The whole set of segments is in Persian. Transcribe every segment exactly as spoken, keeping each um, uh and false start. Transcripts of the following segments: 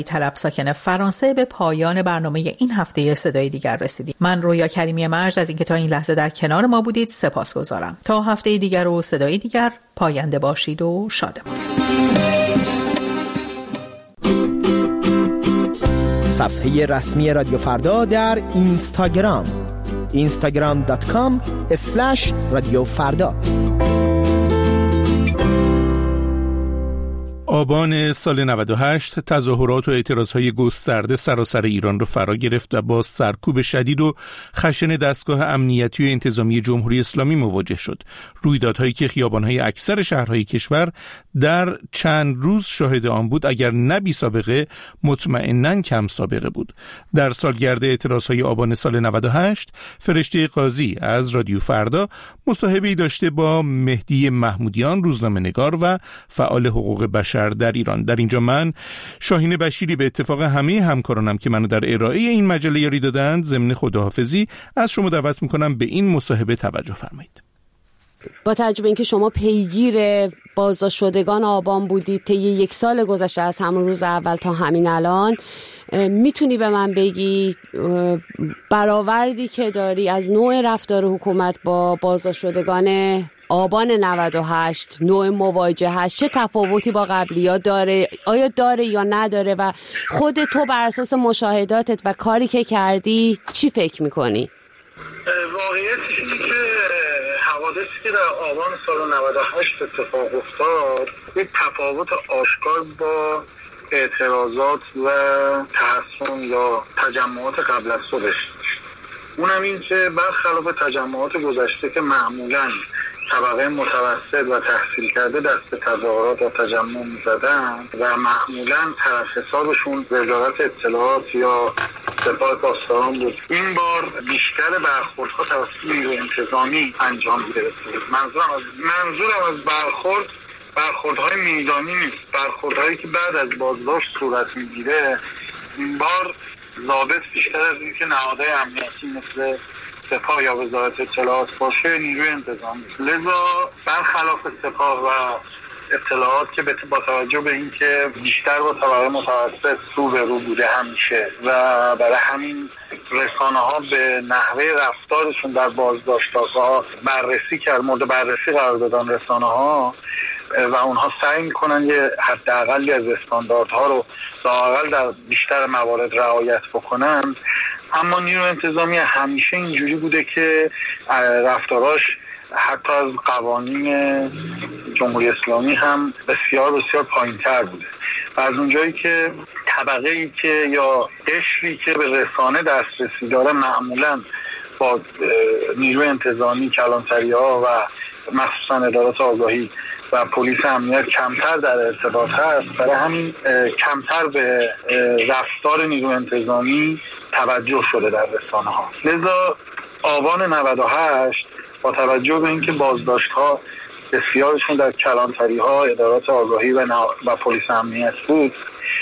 طلب ساکن فرانسه به پایان برنامه این هفته صدای دیگر رسیدیم. من رویا کریمی مرج از اینکه تا این لحظه در کنار ما بودید سپاسگزارم. تا هفته دیگر و صدای دیگر پاینده باشید و شادمان. صفحه رسمی رادیو فردا در اینستاگرام اینستاگرام دات کام اسلش رادیو فردا. آبان سال نود و هشت تظاهرات و اعتراضهای گسترده سراسر ایران را فرا گرفت و با سرکوب شدید و خشن دستگاه امنیتی و انتظامی جمهوری اسلامی مواجه شد. رویدادهایی که خیابانهای اکثر شهرهای کشور در چند روز شاهد آن بود اگر نه بی سابقه مطمئناً کم سابقه بود. در سالگرد اعتراضهای آبان سال نود و هشت فرشته قاضی از رادیو فردا مصاحبه‌ای داشته با مهدی محمودیان، روزنامه‌نگار و فعال حقوق بشر در ایران. در اینجا من شاهین بشیری به اتفاق همه همکارانم که منو در ارائه این مجله یاری دادند ضمن خداحافظی از شما دعوت میکنم به این مصاحبه توجه فرمایید. با توجه به اینکه شما پیگیر بازداشت شدگان آبان بودید طی یک سال گذشته از همون روز اول تا همین الان، میتونی به من بگی برآوردی که داری از نوع رفتار حکومت با بازداشت شدگان آبان نود و هشت، نوع مواجهش چه تفاوتی با قبلی‌ها داره؟ آیا داره یا نداره؟ و خود تو بر اساس مشاهداتت و کاری که کردی چی فکر میکنی؟ واقعیتش اینه که حوادثی که در آبان سال نود و هشت اتفاق افتاد یک تفاوت آشکار با اعتراضات و تحصن یا تجمعات قبل از خودش. اونم این که برخلاف تجمعات گذشته که معمولاً طبقه متوسط و تحصیل کرده دست تظاهرات و تجمع می‌زدن و معمولاً طرف حسابشون وزارت اطلاعات یا سپاه پاسداران بود، این بار بیشتر برخوردها توسط نیروی انتظامی انجام گرفته بود. منظورم از منظورم از برخورد برخوردهای میدانی نیست، برخوردهایی که بعد از بازداشت صورت میگیره. این بار ضابط بیشتر از این که نهادهای امنیتی مثل سپاه یا وزارت اطلاعات باشه نیروی انتظامی. لذا برخلاف سپاه و اطلاعات که با توجه به این که بیشتر با طبقه متوسط رو به رو بوده همیشه و برای همین رسانه ها به نحوه رفتارشون در بازداشت‌ها بررسی کرد، مورد بررسی قرار دادن رسانه ها و اونها سعی میکنن یه حداقلی از استانداردها رو لااقل در بیشتر موارد رعایت بکنن. اما نیروی انتظامی همیشه اینجوری بوده که رفتاراش حتی از قوانین جمهوری اسلامی هم بسیار بسیار پایین‌تر بوده و از اونجایی که طبقه‌ای که یا قشری که به رسانه دسترسی داره معمولاً با نیروی انتظامی، کلانتری‌ها و مخصوصاً ادارات آگاهی و پلیس امنیت کمتر در ارتباط هست، برای همین کمتر به رفتار نیروی انتظامی توجه شده در رسانه ها. لذا آبان نود و هشت با توجه به اینکه بازداشت ها بسیارشون در کلانتری ها، ادارات آگاهی و, و پلیس امنیت بود،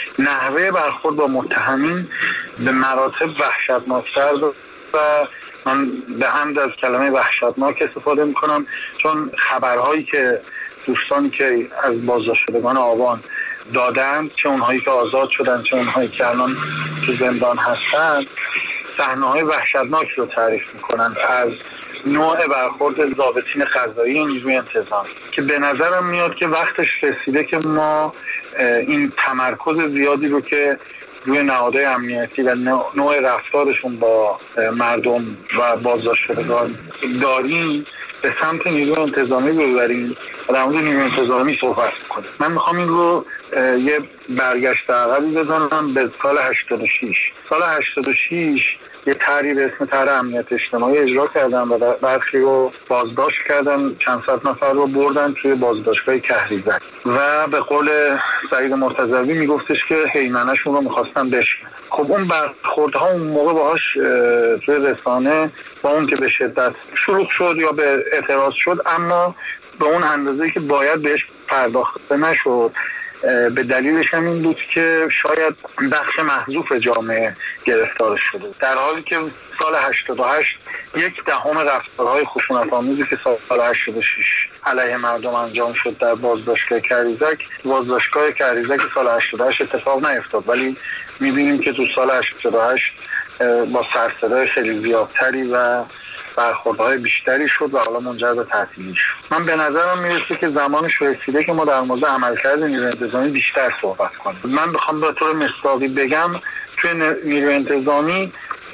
نحوه برخورد با متهمین به مراتب وحشتناکتر و من به حمد از کلمه وحشتناک استفاده میکنم، چون خبرهایی که دوستانی که از بازداشت شدگان آبان دادن، چه اونهایی که آزاد شدن چه اونهایی که الان تو زندان هستن، صحنه‌های وحشتناک رو تعریف میکنن از نوع برخورد ضابطین قضایی نیروی انتظامی که به نظرم میاد که وقتش رسیده که ما این تمرکز زیادی رو که روی نهادهای امنیتی و نوع رفتارشون با مردم و بازداشت شدگان داریم به سمت نیروی انتظامی ببریم و در مورد نیروی انتظامی صحبت کنیم. من میخوام این رو یه برگشت عقبی بزنم به سال هشتاد و شش. سال هشتاد و شش یه طرحی به اسم طرح امنیت اجتماعی اجرا کردن و برخی رو بازداشت کردن، چند صد نفر رو بردن توی بازداشتگاه کهریزک و به قول سعید مرتضوی میگفتش که هیمنه‌شون رو میخواستن بشکنن. خب اون برخوردها اون موقع باهاش توی رسانه با اون که به شدت شروع شد یا به اعتراض شد، اما به اون اندازه‌ای که باید بهش پرداخته نشد به دلیلش هم این بود که شاید بخش محذوف جامعه گرفتار شده، در حالی که سال هشتاد و هشت یک دهم رفتارهای خشونت‌آمیزی که سال هشتاد و شش علیه مردم انجام شد در بازداشتگاه کریزک، بازداشتگاه کریزک سال هشتاد و هشت اتفاق نیفتاد، ولی می‌بینیم که تو سال هشتاد و هشت با سرصدای خیلی زیادتری و برخوردهای بیشتری شد و حالا منجر به تعطیلی شد. من به نظرم میرسه که زمانش رسیده که ما در مورد عملکرد نیروی انتظامی بیشتر صحبت کنیم. من بخوام به طور مثالی بگم، توی نیروی انتظامی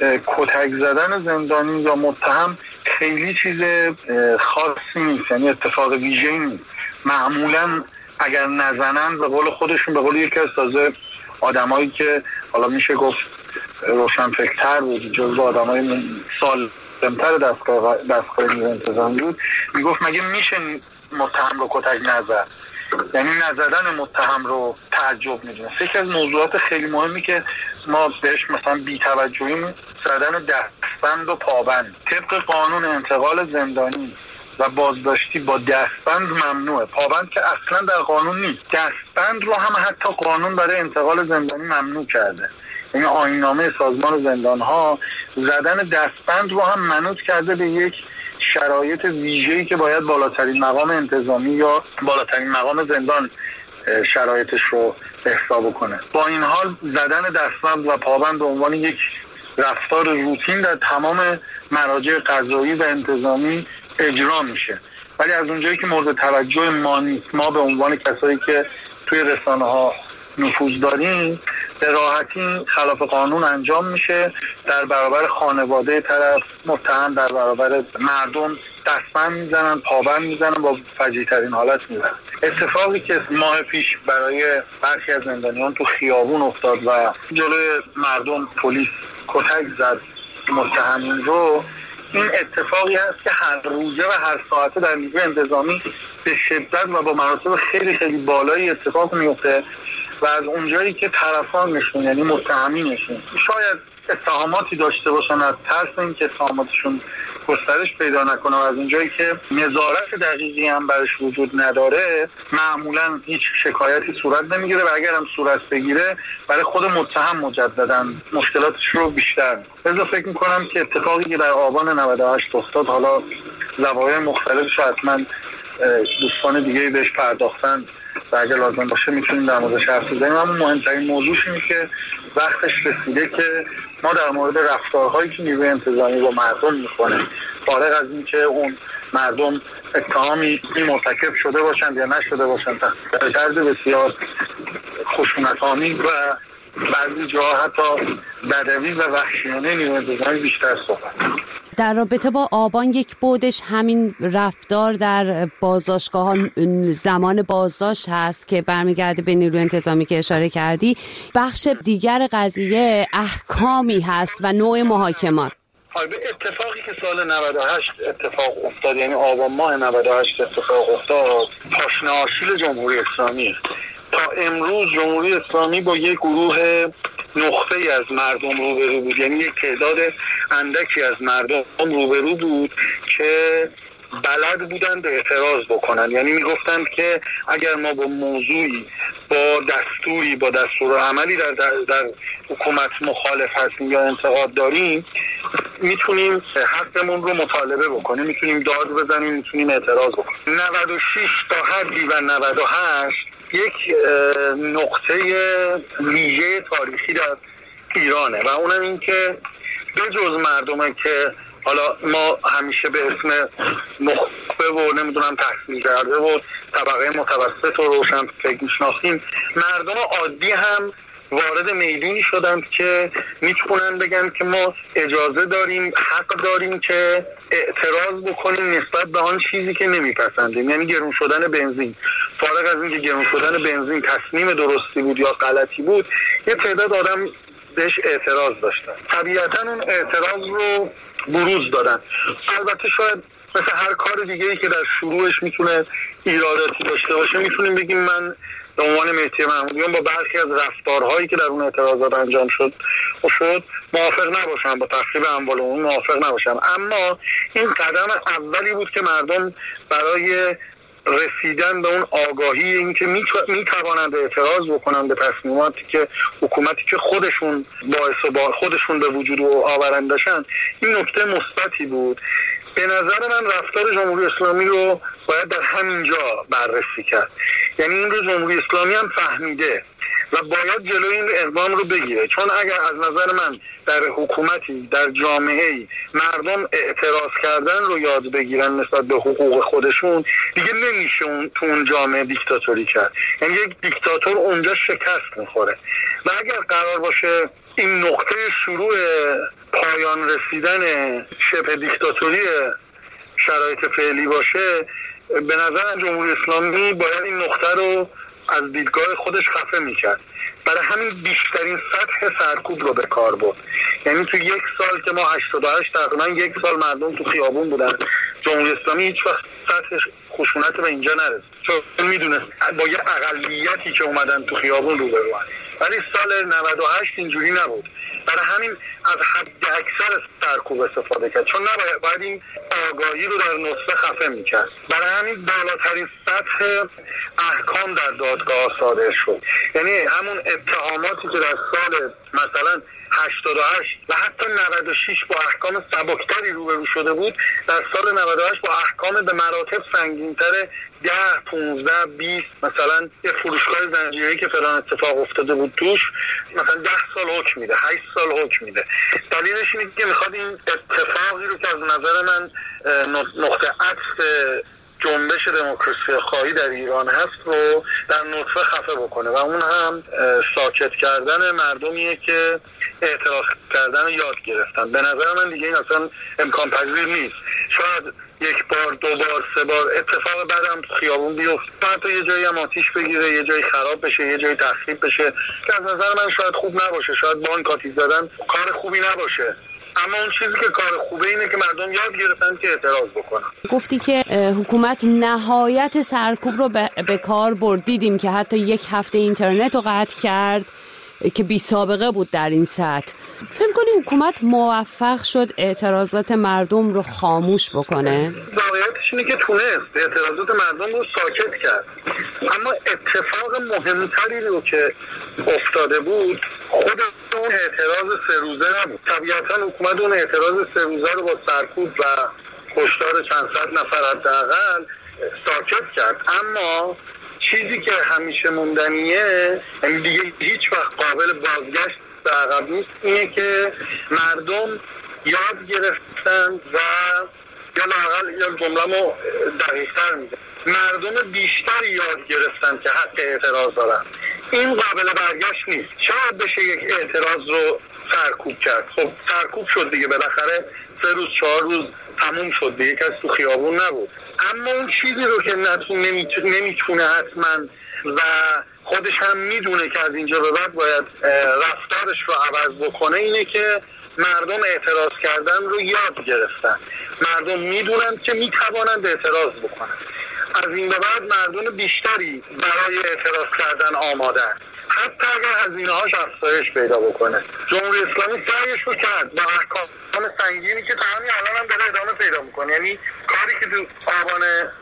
کتک زدن زندانی یا متهم خیلی چیز خاصی نیست، یعنی اتفاق ویژه‌ای نیست. معمولا اگر نزنن به قول خودشون، به قول یکی از تازه آدمایی که حالا میشه گفت روشنفکرتر بود، جزو آدمای سال دمتر دستگاه دستگاه نیروی انتظامی بود، میگفت مگه میشه متهم رو کتک نزد؟ یعنی نزدن متهم رو تعجب میدونه. یکی از موضوعات خیلی مهمی که ما بهش مثلا بی‌توجهیم زدن دستبند و پابند. طبق قانون انتقال زندانی و بازداشتی با دستبند ممنوعه، پابند که اصلا در قانون نیست. دستبند رو هم حتی قانون برای انتقال زندانی ممنوع کرده، یعنی آیین‌نامه سازمان زندان‌ها زدن دستبند رو هم منوط کرده به یک شرایط ویژه‌ای که باید بالاترین مقام انتظامی یا بالاترین مقام زندان شرایطش رو حساب کنه. با این حال زدن دستبند و پابند به عنوان یک رفتار روتین در تمام مراجع قضایی و انتظامی اجرا میشه، ولی از اونجایی که مورد توجه ما نیست، ما به عنوان کسایی که توی رسانه‌ها نفوذ داریم به راحتی خلاف قانون انجام میشه، در برابر خانواده طرف متهم، در برابر مردم دستبند میزنن، پابند میزنن، با فجیع‌ترین حالت میزنن. اتفاقی که ماه پیش برای برخی از زندانیان تو خیابون افتاد و جلوی مردم پلیس کتک زد متهمین رو، این اتفاقی هست که هر روزه و هر ساعته در نیروی انتظامی به شدت و با مراتب خیلی خیلی بالایی اتفاق میفته و از اونجایی که طرفان نشون، یعنی متهمینشون شاید اتهاماتی داشته باشن از ترس اینکه اتهاماتشون گسترش پیدا نکنه و از اونجایی که نظارت دقیقی هم برش وجود نداره، معمولا هیچ شکایتی صورت نمیگیره و اگر هم صورت بگیره برای خود متهم مجددا مشکلاتش رو بیشتر میکنه. لذا فکر میکنم که اتفاقی که در آبان نود و هشت افتاد، حالا زوایای مختلفش حتما دوستان دیگه بهش پرداختن و اگر لازم باشه میتونیم در موردش حرف بزنیم، اما مهمترین موضوعش اینه که وقتش رسیده که ما در مورد رفتارهایی که نیروی انتظامی با مردم میکنه، فارغ از این که اون مردم اتهامی مرتکب شده باشند یا نشده باشند، در طرز بسیار خشونت‌آمیز و بعضی جاها حتی بدوی و وحشیانه نیروی انتظامی بیشتر صحبت. در رابطه با آبان یک بودش همین رفتار در بازداشتگاه ها، زمان بازداشت هست که برمیگرده به نیروی انتظامی که اشاره کردی. بخش دیگر قضیه احکامی هست و نوع محاکمات. اتفاقی که سال نود و هشت اتفاق افتاد، یعنی آبان ماه نود و هشت اتفاق افتاد، پاشنه آشیل جمهوری اسلامی. تا امروز جمهوری اسلامی با یک گروه نخبه‌ای از مردم روبرو بود، یعنی یک تعداد اندکی از مردم روبرو بود که بلد بودن به اعتراض بکنن. یعنی میگفتند که اگر ما با موضوعی، با دستوری، با دستور عملی در, در, در حکومت مخالف هستیم یا انتقاد داریم، میتونیم حقمون رو مطالبه بکنیم، میتونیم داد بزنیم، میتونیم اعتراض بکنیم. نود و شش تا حدی و نود و هشت یک نقطه ویژه تاریخی در ایرانه و اونم این که به جز مردمه که حالا ما همیشه به اسم نخبه و نمیدونم تحصیل کرده و طبقه متوسط و روشن فکر میشناسیم، مردم عادی هم وارد میدونی شدند که میتونن بگن که ما اجازه داریم، حق داریم که اعتراض بکنیم نسبت به آن چیزی که نمیپسندیم، یعنی گرون شدن بنزین. فارغ از اینکه گرون شدن بنزین تصمیم درستی بود یا غلطی بود، یه تعداد آدم بهش اعتراض داشتن، طبیعتا اون اعتراض رو بروز دادن. البته شاید مثل هر کار دیگه‌ای که در شروعش میتونه ایراداتی داشته باشه، میتونیم بگیم من به عنوان مهدی محمودیان با برخی از رفتارهایی که در اون اعتراضات انجام شد و شد موافق نباشم، با تخریب اموال عمومی موافق نباشم، اما این قدم اولی بود که مردم برای رسیدن به اون آگاهی اینکه میتوانند اعتراض بکنند به تصمیماتی که حکومتی که خودشون باعث و با خودشون به وجود آورندشن، این نکته مثبتی بود. به نظر من رفتار جمهوری اسلامی رو باید در همین جا بررسی کرد. یعنی این رو جمهوری اسلامی هم فهمیده و باید جلوی این اقدام رو بگیره، چون اگر از نظر من در حکومتی، در جامعه‌ای مردم اعتراض کردن رو یاد بگیرن نسبت به حقوق خودشون، دیگه نمیشه اون تو اون جامعه دیکتاتوری کرد. یعنی یک دیکتاتور اونجا شکست میخوره و اگر قرار باشه این نقطه شروع پایان رسیدن شبه دیکتاتوری شرایط فعلی باشه، به نظر جمهوری اسلامی باید این نقطه رو از دیدگاه خودش خفه میکرد. برای همین بیشترین سطح سرکوب رو به کار برد. یعنی تو یک سال که ما هشتاد و هشت تقریبا یک سال مردم تو خیابون بودن، جمهوری اسلامی هیچ وقت سطح خشونت به اینجا نرسید، چون میدونه با یه اقلیتی که اومدن تو خیابون رو برون. ولی سال نود و هشت اینجوری نبود. برای همین از حد اکثر سرکوب استفاده کرد، چون نباید باید این آگاهی رو در نطفه خفه میکرد. برای همین بالاترین سطح احکام در دادگاه صادر شد. یعنی همون اتهاماتی که در سال مثلا هشتاد و هشت و حتی نود و شش با احکام سبکتری روبرو شده بود، در سال نود و هشت با احکام به مراتب سنگین‌تر ده، پونزده، بیست، مثلا یه فروشگاه زنجیره‌ای که فلان اتفاق افتاده بود توش مثلا ده سال حکم میده، هشت سال حکم میده. دلیلش اینه که میخواد این اتفاقی رو که از نظر من نقطه عطف جنبش دموکراسی خواهی در ایران هست رو در نطفه خفه بکنه و اون هم ساکت کردن مردمیه که اعتراض کردن رو یاد گرفتن. به نظر من دیگه این اصلا امکان پذیر نیست. شاید یک بار، دو بار، سه بار اتفاق بعدم خیابون بیفته، حتی یه جایی هم آتیش بگیره، یه جایی خراب بشه، یه جایی تخریب بشه که از نظر من شاید خوب نباشه، شاید بانک آتیش زدن کار خوبی نباشه، اما اون چیزی که کار خوبه اینه که مردم یاد گرفتن که اعتراض بکنن. گفتی که حکومت نهایت سرکوب رو به کار برد. دیدیم که حتی یک هفته اینترنت رو قطع کرد که بی سابقه بود در این سطح. فکر کنی حکومت موفق شد اعتراضات مردم رو خاموش بکنه؟ واقعیتش اینه که تونست اعتراضات مردم رو ساکت کرد، اما اتفاق مهمتری رو که افتاده بود خود اون اعتراض سه روزه نبود. طبیعتا حکومت اون اعتراض سه روزه رو با سرکوب و کشتار چند صد نفر حداقل ساکت کرد، اما چیزی که همیشه موندنیه، یعنی دیگه هیچ وقت قابل بازگشت به عقب نیست، اینه که مردم یاد گرفتن و یا لااقل یا جمله‌مو دقیق‌تر میگم، مردم بیشتری یاد گرفتن که حق اعتراض دارن. این قابل برگشت نیست. شاید بشه یک اعتراض رو سرکوب کرد، خب سرکوب شد دیگه، بالاخره سه روز چهار روز تموم شد دیگه، کسی تو خیابون نبود. اما اون چیزی رو که نمیتونه نمیتونه حتما و خودش هم میدونه که از اینجا به بعد باید رفتارش رو عوض بکنه، اینه که مردم اعتراض کردن رو یاد گرفتن. مردم میدونن که میتوانند اعتراض بکنن. از این به بعد مردم بیشتری برای اعتراض کردن آمادن، حتی اگر هزینه‌هاش افزایش پیدا بکنه. جمهوری اسلامی سعیش رو کرد با احکام سنگینی که تا همین الان هم داره ادامه پیدا میکنه. یعنی کاری که تو آبان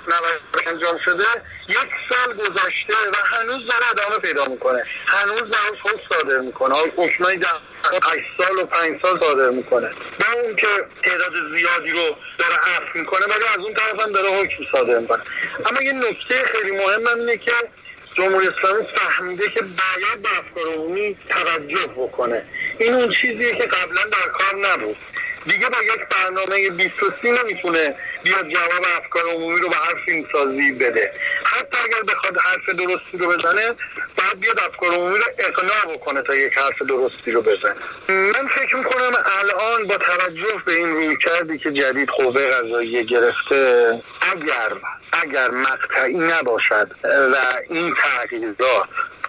نود انجام شده یک سال گذشته و هنوز داره ادامه پیدا میکنه، هنوز داره حکم صادر میکنه، حکمای هشت سال و پنج سال صادر میکنه، با اون که تعداد زیادی رو داره عفو میکنه ولی از اون طرف هم داره حکم صادر میکنه. اما یه نکته خیلی مهم هم اینه که جمهوری اسلامی فهمیده که باید به افکار عمومی توجه بکنه. این اون چیزیه که قبلا در کار نبود. دیگه با یک برنامه بیست و سی نمیتونه بیاد جواب افکار عمومی رو به هر فیلمسازی بده. حتی اگر بخواد حرف درستی رو بزنه باید بیاد افکار عمومی رو اقناع بکنه تا یک حرف درستی رو بزنه. من فکر میکنم الان با توجه به این رویکردی که جدید قوه قضاییه گرفته، اگر اگر مقطعی نباشد و این تغییرات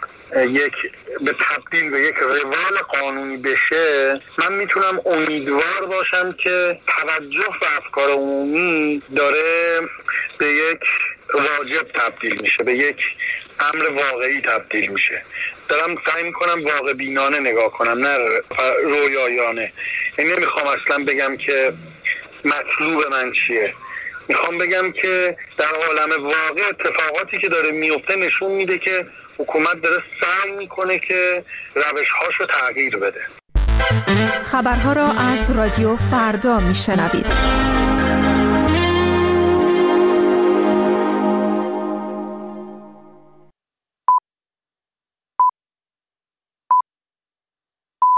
یک به تبدیل به یک روال قانونی بشه، من میتونم امیدوار باشم که توجه به افکار عمومی داره به یک واجب تبدیل میشه، به یک امر واقعی تبدیل میشه. دارم سعی میکنم واقع بینانه نگاه کنم، نه رویایانه. یعنی نمیخوام اصلا بگم که مطلوب من چیه، میخوام بگم که در عالم واقع اتفاقاتی که داره میفته نشون میده که حکومت داره سعی میکنه که روش‌هاشو تغییر بده. خبرها را از رادیو فردا میشنوید.